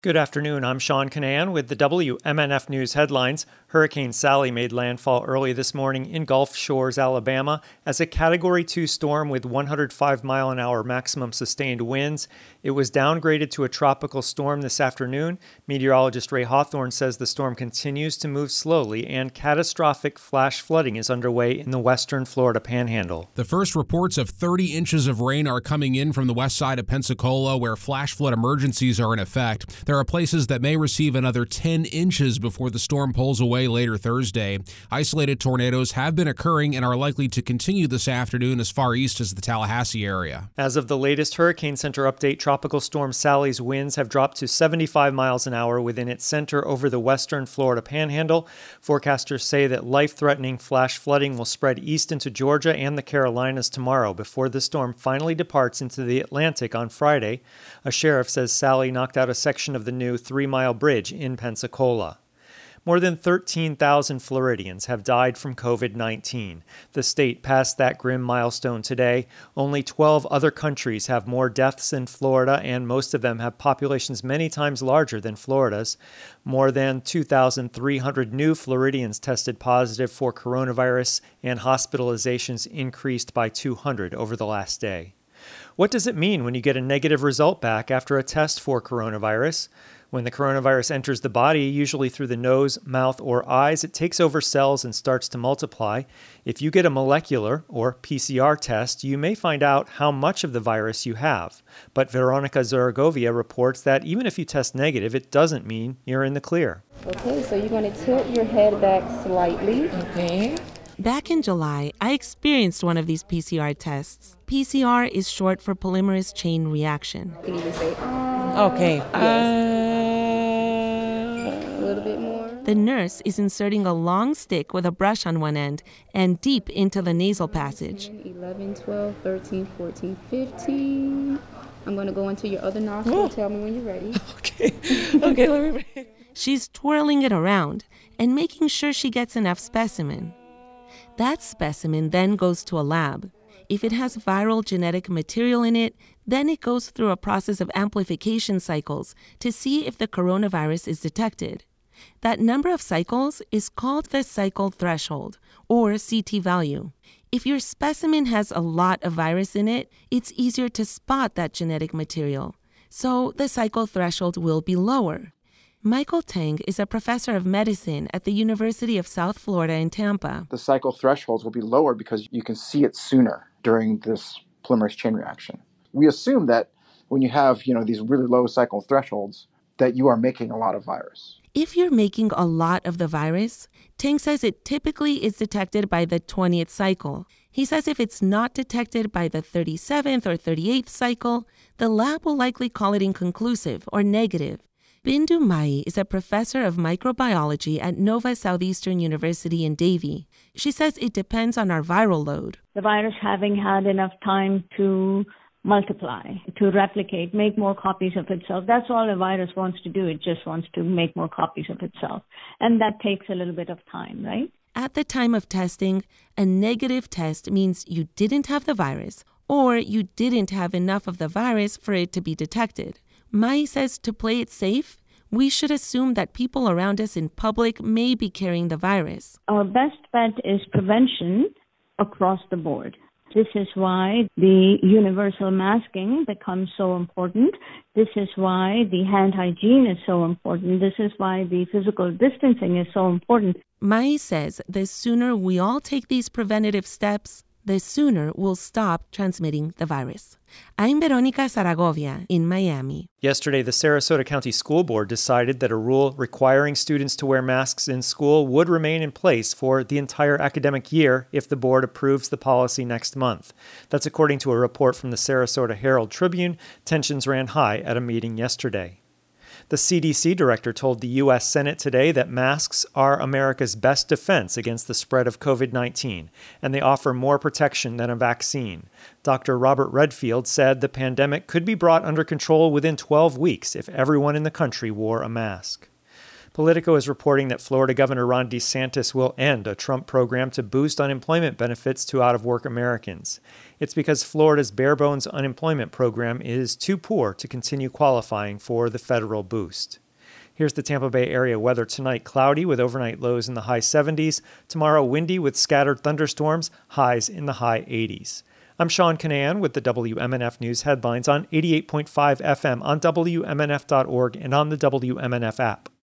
Good afternoon. I'm Sean Canan with the WMNF News headlines. Hurricane Sally made landfall early this morning in Gulf Shores, Alabama, as a Category 2 storm with 105-mile-an-hour maximum sustained winds. It was downgraded to a tropical storm this afternoon. Meteorologist Ray Hawthorne says the storm continues to move slowly and catastrophic flash flooding is underway in the western Florida panhandle. The first reports of 30 inches of rain are coming in from the west side of Pensacola, where flash flood emergencies are in effect. There are places that may receive another 10 inches before the storm pulls away later Thursday. Isolated tornadoes have been occurring and are likely to continue this afternoon as far east as the Tallahassee area. As of the latest Hurricane Center update, Tropical Storm Sally's winds have dropped to 75 miles an hour within its center over the western Florida panhandle. Forecasters say that life-threatening flash flooding will spread east into Georgia and the Carolinas tomorrow before the storm finally departs into the Atlantic on Friday. A sheriff says Sally knocked out a section of the new 3-mile bridge in Pensacola. More than 13,000 Floridians have died from COVID-19. The state passed that grim milestone today. Only 12 other countries have more deaths than Florida, and most of them have populations many times larger than Florida's. More than 2,300 new Floridians tested positive for coronavirus, and hospitalizations increased by 200 over the last day. What does it mean when you get a negative result back after a test for coronavirus? When the coronavirus enters the body, usually through the nose, mouth, or eyes, it takes over cells and starts to multiply. If you get a molecular, or PCR test, you may find out how much of the virus you have. But Veronica Zaragovia reports that even if you test negative, it doesn't mean you're in the clear. Okay, so you're going to tilt your head back slightly. Okay. Back in July, I experienced one of these PCR tests. PCR is short for polymerase chain reaction. You can even say, Okay. a little bit more. The nurse is inserting a long stick with a brush on one end and deep into the nasal passage. 11, 12, 13, 14, 15. I'm going to go into your other nostril. Tell me when you're ready. Okay, let me... She's twirling it around and making sure she gets enough specimen. That specimen then goes to a lab. If it has viral genetic material in it, then it goes through a process of amplification cycles to see if the coronavirus is detected. That number of cycles is called the cycle threshold, or CT value. If your specimen has a lot of virus in it, it's easier to spot that genetic material. So the cycle threshold will be lower. Michael Tang is a professor of medicine at the University of South Florida in Tampa. The cycle thresholds will be lower because you can see it sooner during this polymerase chain reaction. We assume that when you have, these really low cycle thresholds, that you are making a lot of virus. If you're making a lot of the virus, Tang says it typically is detected by the 20th cycle. He says if it's not detected by the 37th or 38th cycle, the lab will likely call it inconclusive or negative. Bindu Mai is a professor of microbiology at Nova Southeastern University in Davie. She says it depends on our viral load. The virus having had enough time to multiply, to replicate, make more copies of itself. That's all a virus wants to do. It just wants to make more copies of itself. And that takes a little bit of time, right? At the time of testing, a negative test means you didn't have the virus or you didn't have enough of the virus for it to be detected. Mai says to play it safe, we should assume that people around us in public may be carrying the virus. Our best bet is prevention across the board. This is why the universal masking becomes so important. This is why the hand hygiene is so important. This is why the physical distancing is so important. Mai says the sooner we all take these preventative steps, the sooner we'll stop transmitting the virus. I'm Veronica Zaragovia in Miami. Yesterday, the Sarasota County School Board decided that a rule requiring students to wear masks in school would remain in place for the entire academic year if the board approves the policy next month. That's according to a report from the Sarasota Herald Tribune. Tensions ran high at a meeting yesterday. The CDC director told the U.S. Senate today that masks are America's best defense against the spread of COVID-19, and they offer more protection than a vaccine. Dr. Robert Redfield said the pandemic could be brought under control within 12 weeks if everyone in the country wore a mask. Politico is reporting that Florida Governor Ron DeSantis will end a Trump program to boost unemployment benefits to out-of-work Americans. It's because Florida's bare-bones unemployment program is too poor to continue qualifying for the federal boost. Here's the Tampa Bay area weather tonight. Cloudy with overnight lows in the high 70s. Tomorrow, windy with scattered thunderstorms, highs in the high 80s. I'm Sean Kinane with the WMNF News headlines on 88.5 FM on WMNF.org and on the WMNF app.